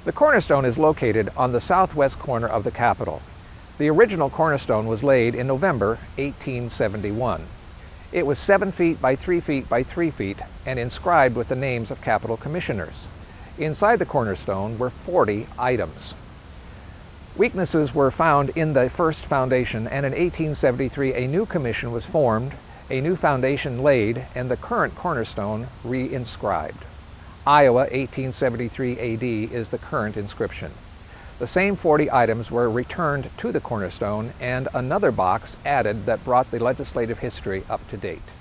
The cornerstone is located on the southwest corner of the Capitol. The original cornerstone was laid in November 1871. It was 7 feet by 3 feet by 3 feet and inscribed with the names of Capitol commissioners. Inside the cornerstone were 40 items. Weaknesses were found in the first foundation, and in 1873 a new commission was formed, a new foundation laid, and the current cornerstone re-inscribed. Iowa 1873 AD is the current inscription. The same 40 items were returned to the cornerstone and another box added that brought the legislative history up to date.